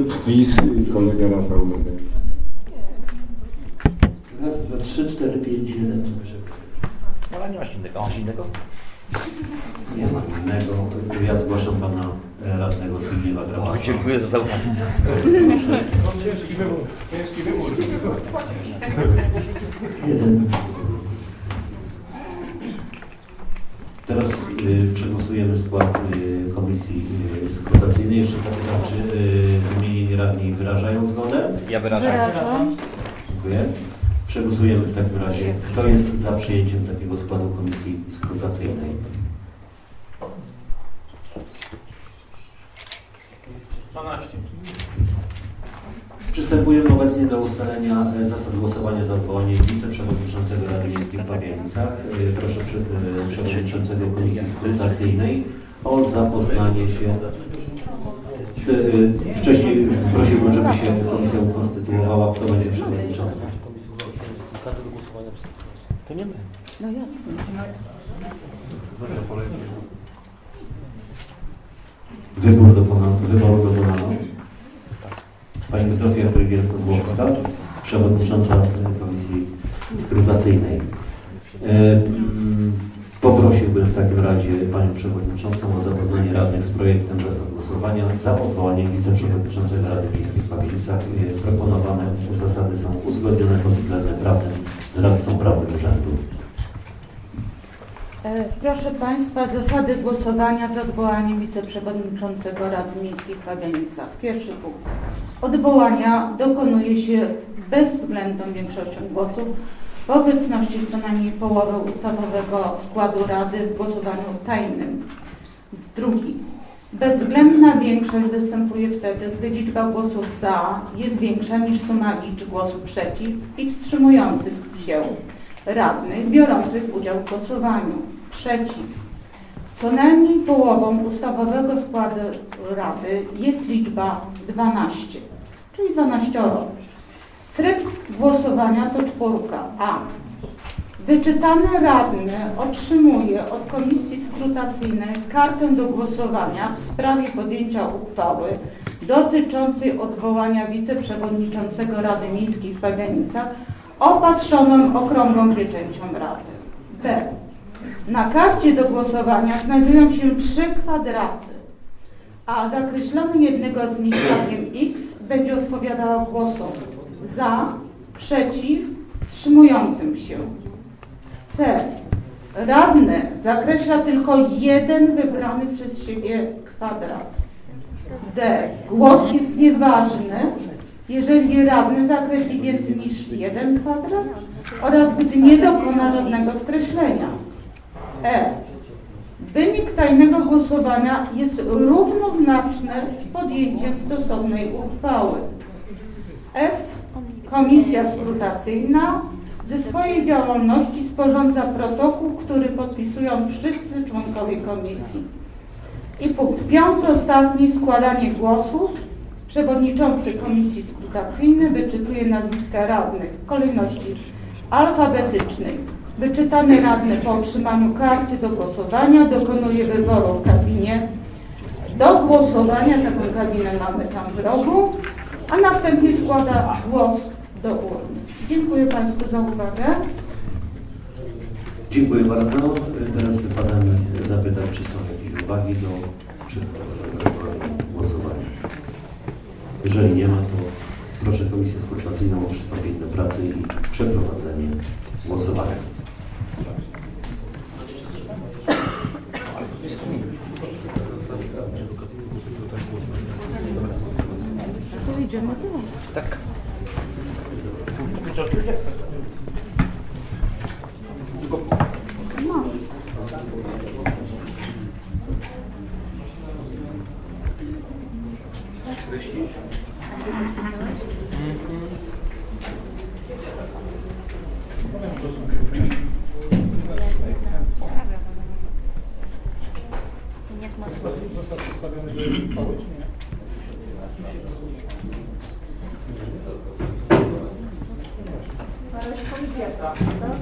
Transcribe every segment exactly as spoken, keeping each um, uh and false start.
wpis kolega Rafał Medek. Raz, dwa, trzy, cztery, pięć, siedem. Ale nie masz innego. Masz innego? Nie ma innego. Ja zgłaszam pana radnego Zbigniewa Grabasa. Dziękuję za zaufanie. Ciężki wybór. Ciężki wybór. Jeden. Teraz y, przegłosujemy skład y, komisji y, skrutacyjnej. Jeszcze zapytam, czy y, wymienieni radni wyrażają zgodę? Ja wyrażam. Wyrażam. Dziękuję. Przegłosujemy w takim razie. Kto jest za przyjęciem takiego składu komisji skrutacyjnej? dwanaście. Przystępujemy obecnie do ustalenia zasad głosowania za odwołaniem wiceprzewodniczącego Rady Miejskiej w Pabianicach. Proszę przewodniczącego komisji skrutacyjnej o zapoznanie się. Wcześniej prosiłbym, żeby się komisja ukonstytuowała. Kto będzie przewodniczący? To nie my. No ja. Wybór dokonano. Wyboru dokonano. Pani Zofia Prygiel-Kozłowska, przewodnicząca komisji skrutacyjnej. Poprosiłbym w takim razie panią przewodniczącą o zapoznanie radnych z projektem zasad głosowania za odwołaniem wiceprzewodniczącego Rady Miejskiej w Pawielicach. Proponowane zasady są uzgodnione pod względem prawnym z radcą prawnym urzędu. Proszę Państwa, zasady głosowania za odwołaniem wiceprzewodniczącego Rady Miejskiej w Pabianicach. Pierwszy punkt. Odwołania dokonuje się bezwzględną większością głosów w obecności co najmniej połowy ustawowego składu Rady w głosowaniu tajnym. Drugi. Bezwzględna większość występuje wtedy, gdy liczba głosów za jest większa niż suma liczb głosów przeciw i wstrzymujących się radnych biorących udział w głosowaniu. Trzeci. Co najmniej połową ustawowego składu Rady jest liczba dwanaście, czyli dwanaścioro. Tryb głosowania to czwórka. A. Wyczytany radny otrzymuje od komisji skrutacyjnej kartę do głosowania w sprawie podjęcia uchwały dotyczącej odwołania wiceprzewodniczącego Rady Miejskiej w Pabianicach opatrzoną okrągłą pieczęcią Rady. B. Na karcie do głosowania znajdują się trzy kwadraty, a zakreślony jednego z nich znakiem X będzie odpowiadał głosom za, przeciw, wstrzymującym się. C. Radny zakreśla tylko jeden wybrany przez siebie kwadrat. D. Głos jest nieważny, jeżeli radny zakreśli więcej niż jeden kwadrat oraz gdy nie dokona żadnego skreślenia. E. Wynik tajnego głosowania jest równoznaczny z podjęciem stosownej uchwały. F. Komisja skrutacyjna ze swojej działalności sporządza protokół, który podpisują wszyscy członkowie komisji. I punkt piąty, ostatni, składanie głosów. Przewodniczący komisji skrutacyjnej wyczytuje nazwiska radnych w kolejności alfabetycznej. Wyczytany radny po otrzymaniu karty do głosowania dokonuje wyboru w kabinie do głosowania. Taką kabinę mamy tam w rogu, a następnie składa głos do urny. Dziękuję Państwu za uwagę. Dziękuję bardzo. Teraz wypada mi zapytać, czy są jakieś uwagi do przedstawionego głosowania. Jeżeli nie ma, to proszę Komisję Skrutacyjną o przystąpienie do pracy i przeprowadzenie głosowania. To idziemy tu. Tak. No. Został przedstawiony do uchwały, czy nie? Komisja prawna, tak?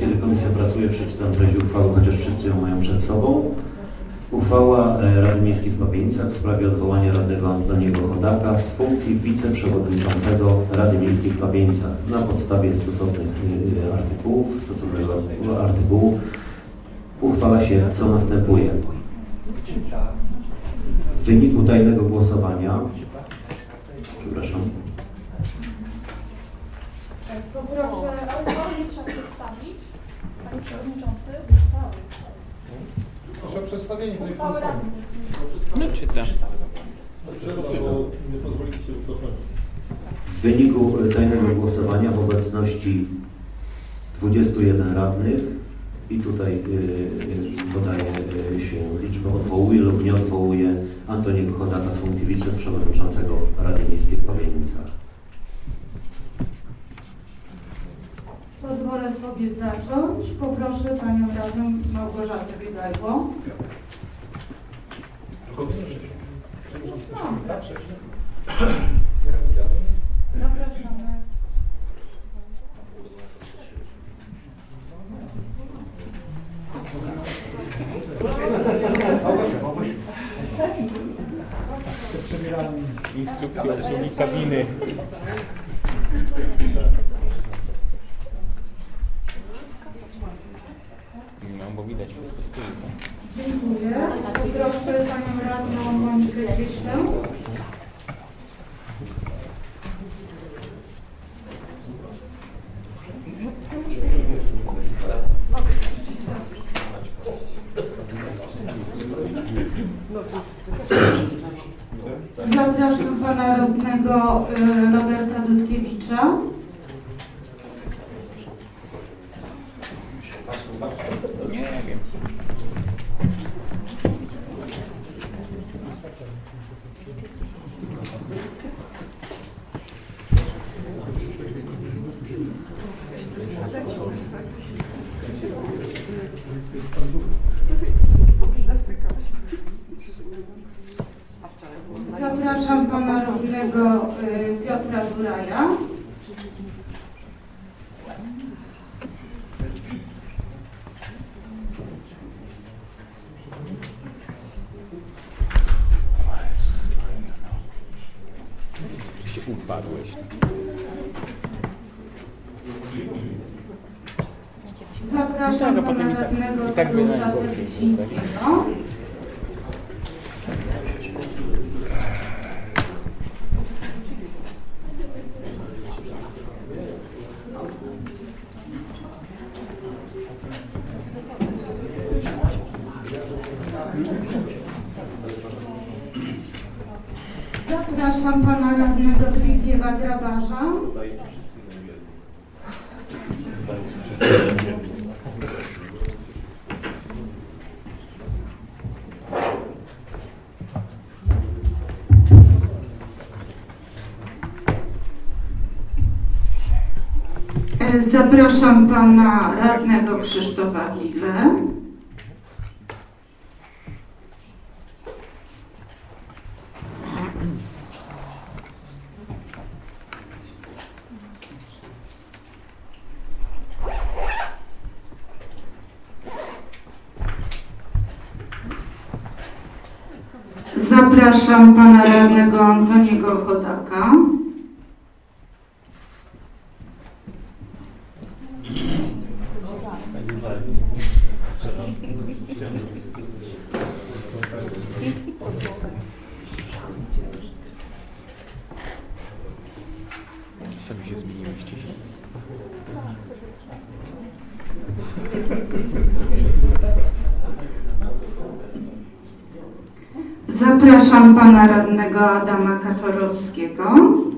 kiedy komisja pracuje, przeczytam treść uchwały, chociaż wszyscy ją mają przed sobą. Uchwała Rady Miejskiej w Papienicach w sprawie odwołania radnego Antoniego Chodaka z funkcji wiceprzewodniczącego Rady Miejskiej w Papienicach na podstawie stosownych artykułów, stosownego artykułu uchwala się, co następuje. W wyniku tajnego głosowania, przepraszam, Poproszę, ale to nie trzeba przedstawić, Panie Przewodniczący, uchwały. Proszę o przedstawienie tej Uchwały uchwały. Rady Miejskiej. No czytam. Nie pozwoliliście wycofać. w wyniku tajnego głosowania w obecności dwudziestu jeden radnych i tutaj yy, podaje yy, się liczbę, odwołuje lub nie odwołuje Antoniego Chodaka z funkcji wiceprzewodniczącego Rady Miejskiej w Papienicach. Pozwolę sobie zacząć. Poproszę Panią Radną Małgorzatę Biegajło. Zapraszamy. Instrukcje obsługi kabiny. No, bo widać wszystko z tyłu. Dziękuję. Poproszę Panią Radną Monikę Cieślę. Zapraszam Pana Radnego y, Roberta Dudkiewicza. Nie, nie wiem. Zapraszam Pana Radnego y, Piotra Duraja. Się upadłeś. Zapraszam No, Pana potem i tak- Radnego i tak będzie Tadeusza najgorszy. Terwicińskiego. Zapraszam Pana Radnego Zbigniewa Grabarza. Zapraszam Pana Radnego Krzysztofa Gilę. Zapraszam Pana Radnego Antoniego Chodaka. Co wy się zmieniłyście? Zapraszam Pana Radnego Adama Kaczorowskiego.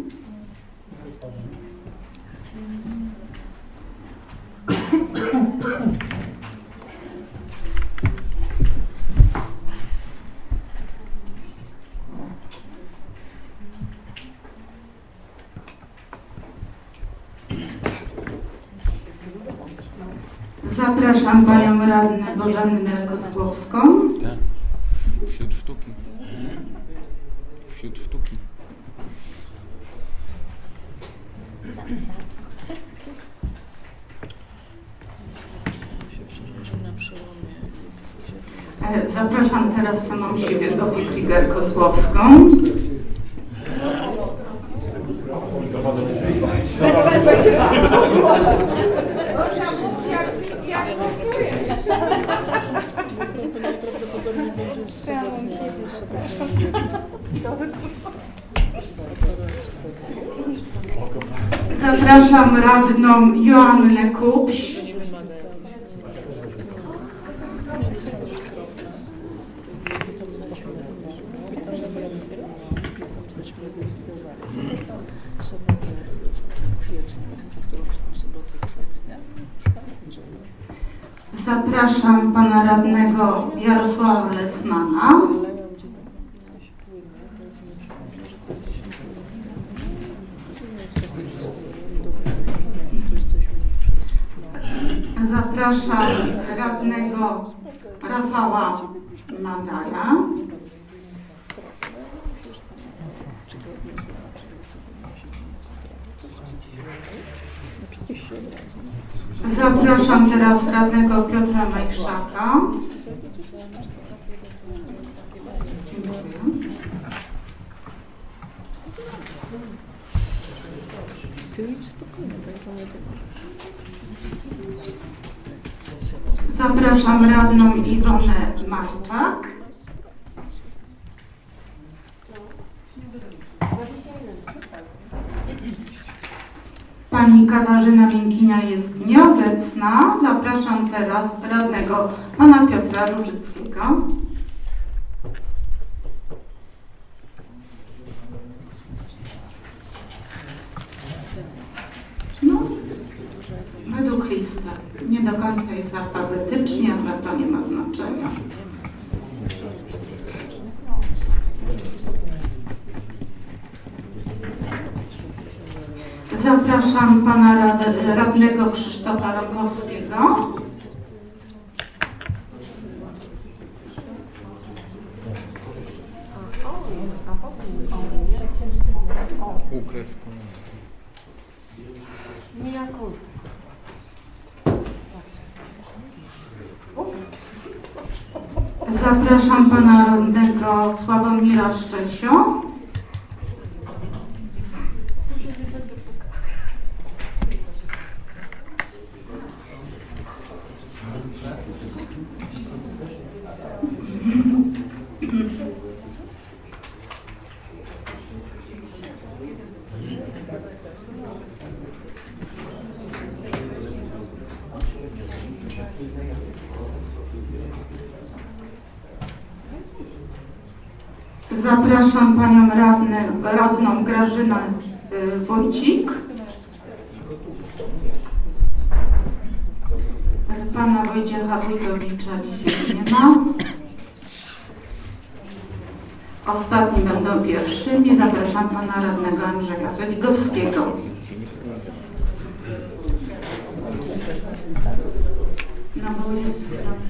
Zapraszam Panią Radnę Bożannę Kozłowską. Tak. Wśród sztuki. Wśród sztuki. Zapraszam teraz samą siebie, Zofię Krieger-Kozłowską. Zapraszam radną Joannę Kupś. Zapraszam pana radnego Jarosława Lecmana. Zapraszam radnego Rafała Magara. Zapraszam teraz radnego Piotra Majchrzaka. Zapraszam radną Iwonę Marczak. Pani Katarzyna Miękinia jest nieobecna. Zapraszam teraz radnego pana Piotra Różyckiego. No, według listy. Nie do końca jest alfabetycznie, ale to nie ma znaczenia. Zapraszam pana rad, radnego Krzysztofa Rokowskiego. Ukres. Zapraszam pana radnego Sławomira Szczesio. Zapraszam panią radny, radną Grażynę y, Wójcik. Pana Wojciecha Wójtowicza dzisiaj nie ma. Ostatni będą pierwszymi. Zapraszam pana radnego Andrzeja Feligowskiego. No bo jest...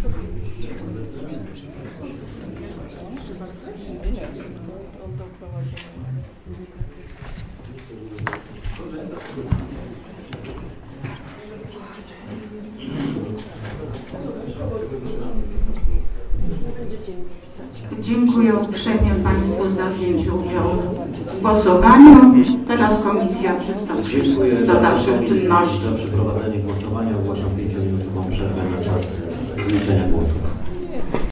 Dziękuję uprzejmie państwu za wzięcie udziału w głosowaniu. Teraz komisja przystąpi do dalszych czynności. Za przeprowadzenie głosowania ogłaszam pięciominutową